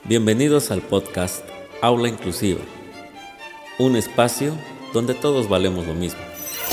Bienvenidos al podcast Aula Inclusiva, un espacio donde todos valemos lo mismo.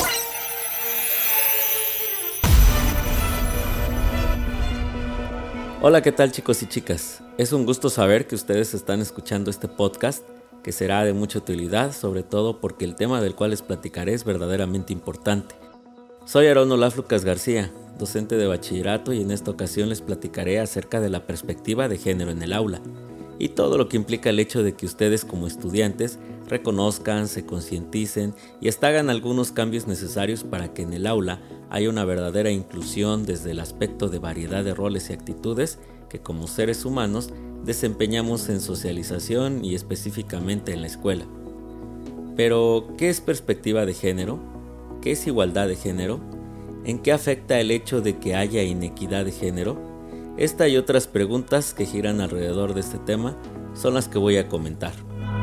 Hola, ¿qué tal chicos y chicas? Es un gusto saber que ustedes están escuchando este podcast que será de mucha utilidad, sobre todo porque el tema del cual les platicaré es verdaderamente importante. Soy Aarón Olaf Lucas García, docente de bachillerato, y en esta ocasión les platicaré acerca de la perspectiva de género en el aula y todo lo que implica el hecho de que ustedes como estudiantes reconozcan, se concienticen y hasta hagan algunos cambios necesarios para que en el aula haya una verdadera inclusión desde el aspecto de variedad de roles y actitudes que como seres humanos desempeñamos en socialización y específicamente en la escuela. Pero, ¿qué es perspectiva de género? ¿Qué es igualdad de género? ¿En qué afecta el hecho de que haya inequidad de género? Esta y otras preguntas que giran alrededor de este tema son las que voy a comentar.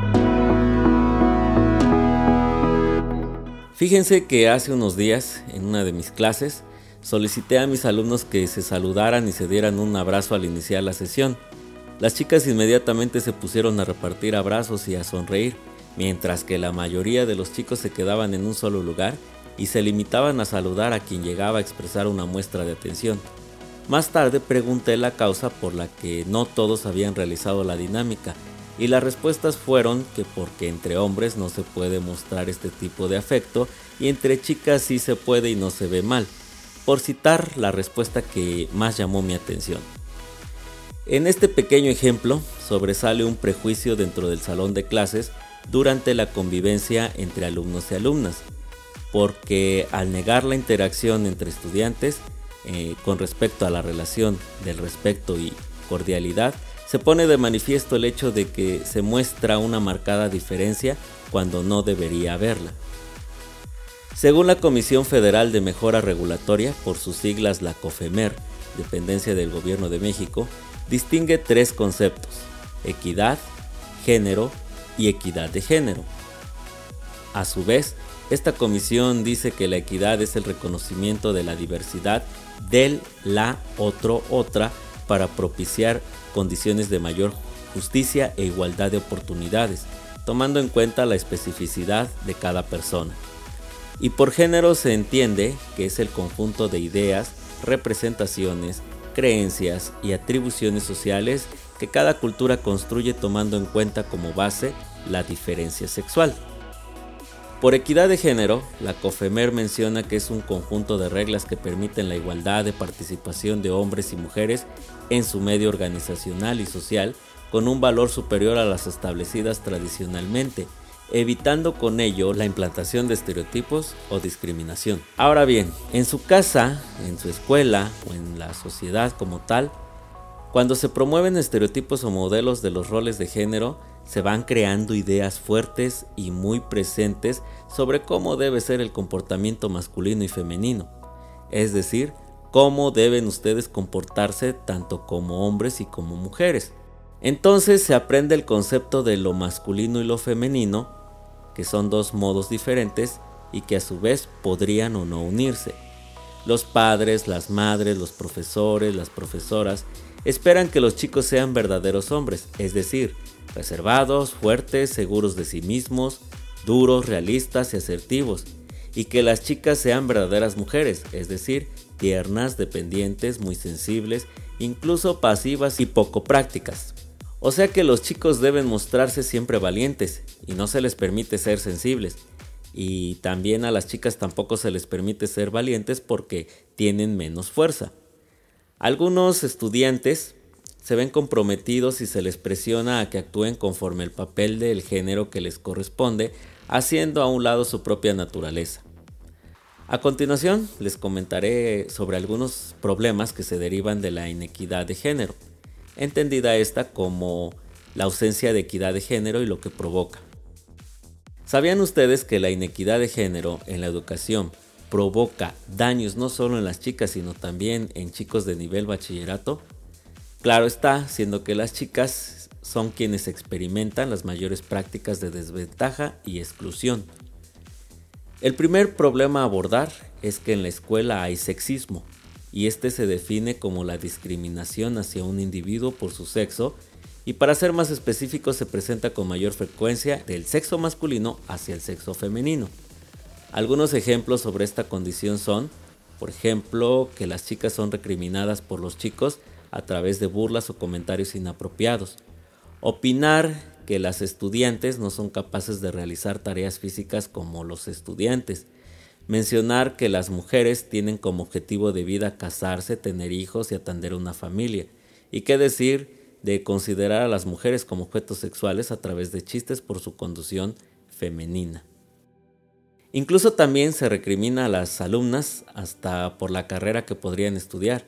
Fíjense que hace unos días, en una de mis clases, solicité a mis alumnos que se saludaran y se dieran un abrazo al iniciar la sesión. Las chicas inmediatamente se pusieron a repartir abrazos y a sonreír, mientras que la mayoría de los chicos se quedaban en un solo lugar y se limitaban a saludar a quien llegaba a expresar una muestra de atención. Más tarde pregunté la causa por la que no todos habían realizado la dinámica, y las respuestas fueron que porque entre hombres no se puede mostrar este tipo de afecto y entre chicas sí se puede y no se ve mal, por citar la respuesta que más llamó mi atención. En este pequeño ejemplo sobresale un prejuicio dentro del salón de clases durante la convivencia entre alumnos y alumnas, porque al negar la interacción entre estudiantes con respecto a la relación del respeto y cordialidad, se pone de manifiesto el hecho de que se muestra una marcada diferencia cuando no debería haberla. Según la Comisión Federal de Mejora Regulatoria, por sus siglas la COFEMER, dependencia del Gobierno de México, distingue tres conceptos: equidad, género y equidad de género. A su vez, esta comisión dice que la equidad es el reconocimiento de la diversidad del, la, otro, otra para propiciar condiciones de mayor justicia e igualdad de oportunidades, tomando en cuenta la especificidad de cada persona. Y por género se entiende que es el conjunto de ideas, representaciones, creencias y atribuciones sociales que cada cultura construye tomando en cuenta como base la diferencia sexual. Por equidad de género, la COFEMER menciona que es un conjunto de reglas que permiten la igualdad de participación de hombres y mujeres en su medio organizacional y social con un valor superior a las establecidas tradicionalmente, evitando con ello la implantación de estereotipos o discriminación. Ahora bien, en su casa, en su escuela o en la sociedad como tal, cuando se promueven estereotipos o modelos de los roles de género, se van creando ideas fuertes y muy presentes sobre cómo debe ser el comportamiento masculino y femenino, es decir, cómo deben ustedes comportarse tanto como hombres y como mujeres. Entonces se aprende el concepto de lo masculino y lo femenino, que son dos modos diferentes y que a su vez podrían o no unirse. Los padres, las madres, los profesores, las profesoras esperan que los chicos sean verdaderos hombres, es decir, reservados, fuertes, seguros de sí mismos, duros, realistas y asertivos, y que las chicas sean verdaderas mujeres, es decir, tiernas, dependientes, muy sensibles, incluso pasivas y poco prácticas. O sea que los chicos deben mostrarse siempre valientes y no se les permite ser sensibles, y también a las chicas tampoco se les permite ser valientes porque tienen menos fuerza. Algunos estudiantes se ven comprometidos y se les presiona a que actúen conforme el papel del género que les corresponde, haciendo a un lado su propia naturaleza. A continuación, les comentaré sobre algunos problemas que se derivan de la inequidad de género, entendida esta como la ausencia de equidad de género y lo que provoca. ¿Sabían ustedes que la inequidad de género en la educación provoca daños no solo en las chicas, sino también en chicos de nivel bachillerato? Claro está, siendo que las chicas son quienes experimentan las mayores prácticas de desventaja y exclusión. El primer problema a abordar es que en la escuela hay sexismo, y este se define como la discriminación hacia un individuo por su sexo y para ser más específico se presenta con mayor frecuencia del sexo masculino hacia el sexo femenino. Algunos ejemplos sobre esta condición son, por ejemplo, que las chicas son recriminadas por los chicos a través de burlas o comentarios inapropiados. Opinar que las estudiantes no son capaces de realizar tareas físicas como los estudiantes. Mencionar que las mujeres tienen como objetivo de vida casarse, tener hijos y atender una familia. Y qué decir de considerar a las mujeres como objetos sexuales a través de chistes por su condición femenina. Incluso también se recrimina a las alumnas hasta por la carrera que podrían estudiar.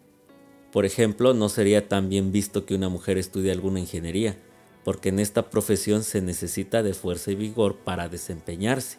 Por ejemplo, no sería tan bien visto que una mujer estudie alguna ingeniería, porque en esta profesión se necesita de fuerza y vigor para desempeñarse.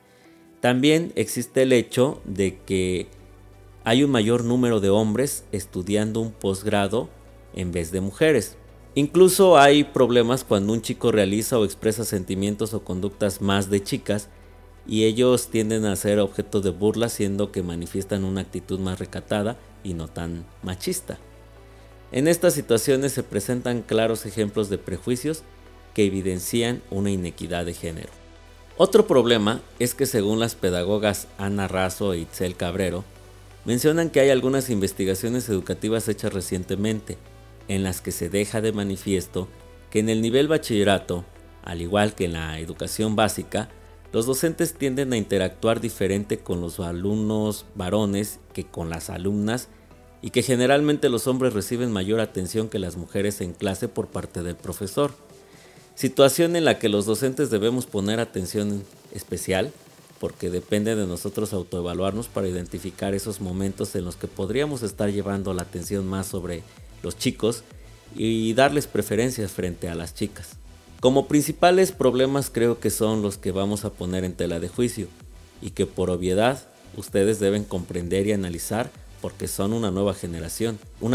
También existe el hecho de que hay un mayor número de hombres estudiando un posgrado en vez de mujeres. Incluso hay problemas cuando un chico realiza o expresa sentimientos o conductas más de chicas y ellos tienden a ser objeto de burla, siendo que manifiestan una actitud más recatada y no tan machista. En estas situaciones se presentan claros ejemplos de prejuicios que evidencian una inequidad de género. Otro problema es que según las pedagogas Ana Razo e Itzel Cabrero, mencionan que hay algunas investigaciones educativas hechas recientemente en las que se deja de manifiesto que en el nivel bachillerato, al igual que en la educación básica, los docentes tienden a interactuar diferente con los alumnos varones que con las alumnas y que generalmente los hombres reciben mayor atención que las mujeres en clase por parte del profesor. Situación en la que los docentes debemos poner atención especial porque depende de nosotros autoevaluarnos para identificar esos momentos en los que podríamos estar llevando la atención más sobre los chicos y darles preferencias frente a las chicas. Como principales problemas creo que son los que vamos a poner en tela de juicio y que por obviedad ustedes deben comprender y analizar porque son una nueva generación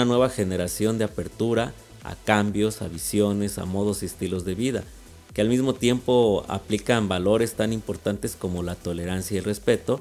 de apertura a cambios, a visiones, a modos y estilos de vida, que al mismo tiempo aplican valores tan importantes como la tolerancia y el respeto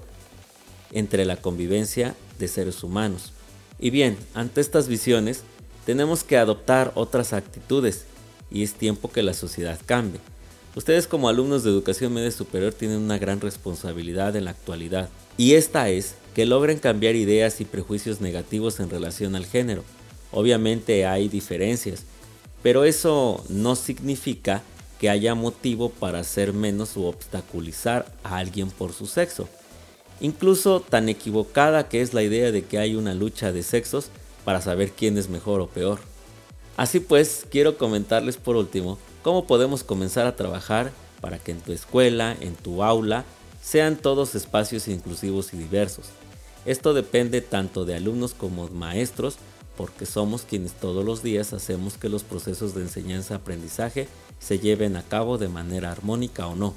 entre la convivencia de seres humanos. Y bien, ante estas visiones tenemos que adoptar otras actitudes y es tiempo que la sociedad cambie. Ustedes como alumnos de educación media superior tienen una gran responsabilidad en la actualidad y esta es que logren cambiar ideas y prejuicios negativos en relación al género. Obviamente hay diferencias, pero eso no significa que haya motivo para hacer menos u obstaculizar a alguien por su sexo. Incluso tan equivocada que es la idea de que hay una lucha de sexos para saber quién es mejor o peor. Así pues, quiero comentarles por último cómo podemos comenzar a trabajar para que en tu escuela, en tu aula, sean todos espacios inclusivos y diversos. Esto depende tanto de alumnos como maestros, porque somos quienes todos los días hacemos que los procesos de enseñanza-aprendizaje se lleven a cabo de manera armónica o no.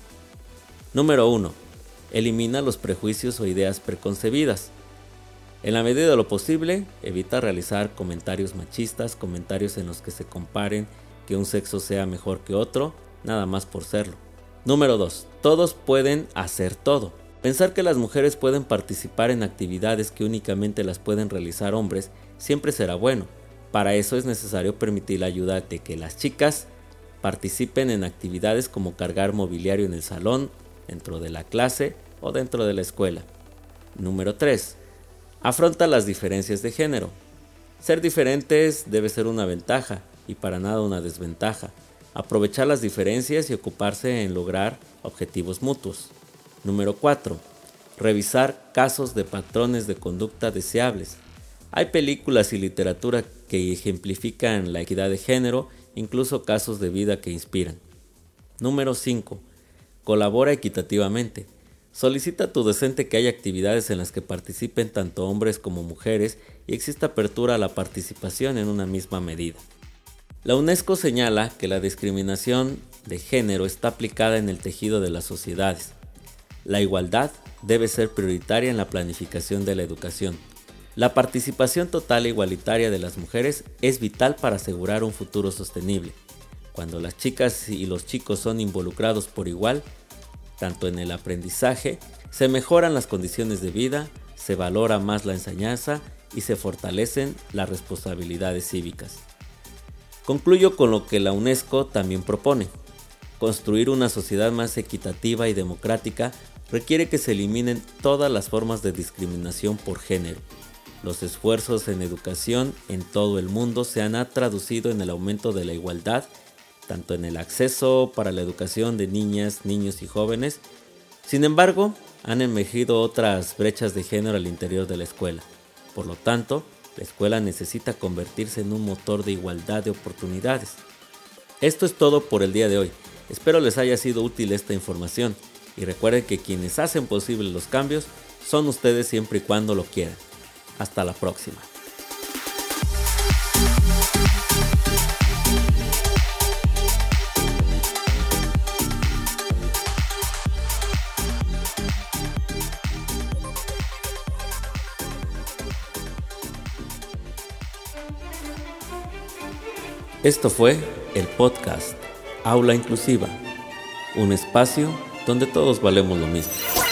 Número 1. Elimina los prejuicios o ideas preconcebidas. En la medida de lo posible, evita realizar comentarios machistas, comentarios en los que se comparen que un sexo sea mejor que otro, nada más por serlo. Número 2. Todos pueden hacer todo. Pensar que las mujeres pueden participar en actividades que únicamente las pueden realizar hombres siempre será bueno. Para eso es necesario permitir la ayuda de que las chicas participen en actividades como cargar mobiliario en el salón, dentro de la clase o dentro de la escuela. Número 3. Afronta las diferencias de género. Ser diferentes debe ser una ventaja y para nada una desventaja. Aprovechar las diferencias y ocuparse en lograr objetivos mutuos. Número 4. Revisar casos de patrones de conducta deseables. Hay películas y literatura que ejemplifican la equidad de género, incluso casos de vida que inspiran. Número 5. Colabora equitativamente. Solicita a tu docente que haya actividades en las que participen tanto hombres como mujeres y exista apertura a la participación en una misma medida. La UNESCO señala que la discriminación de género está aplicada en el tejido de las sociedades. La igualdad debe ser prioritaria en la planificación de la educación. La participación total e igualitaria de las mujeres es vital para asegurar un futuro sostenible. Cuando las chicas y los chicos son involucrados por igual, tanto en el aprendizaje, se mejoran las condiciones de vida, se valora más la enseñanza y se fortalecen las responsabilidades cívicas. Concluyo con lo que la UNESCO también propone. Construir una sociedad más equitativa y democrática requiere que se eliminen todas las formas de discriminación por género. Los esfuerzos en educación en todo el mundo se han traducido en el aumento de la igualdad, tanto en el acceso para la educación de niñas, niños y jóvenes. Sin embargo, han emergido otras brechas de género al interior de la escuela. Por lo tanto, la escuela necesita convertirse en un motor de igualdad de oportunidades. Esto es todo por el día de hoy. Espero les haya sido útil esta información y recuerden que quienes hacen posible los cambios son ustedes siempre y cuando lo quieran. Hasta la próxima. Esto fue el podcast Aula Inclusiva, un espacio donde todos valemos lo mismo.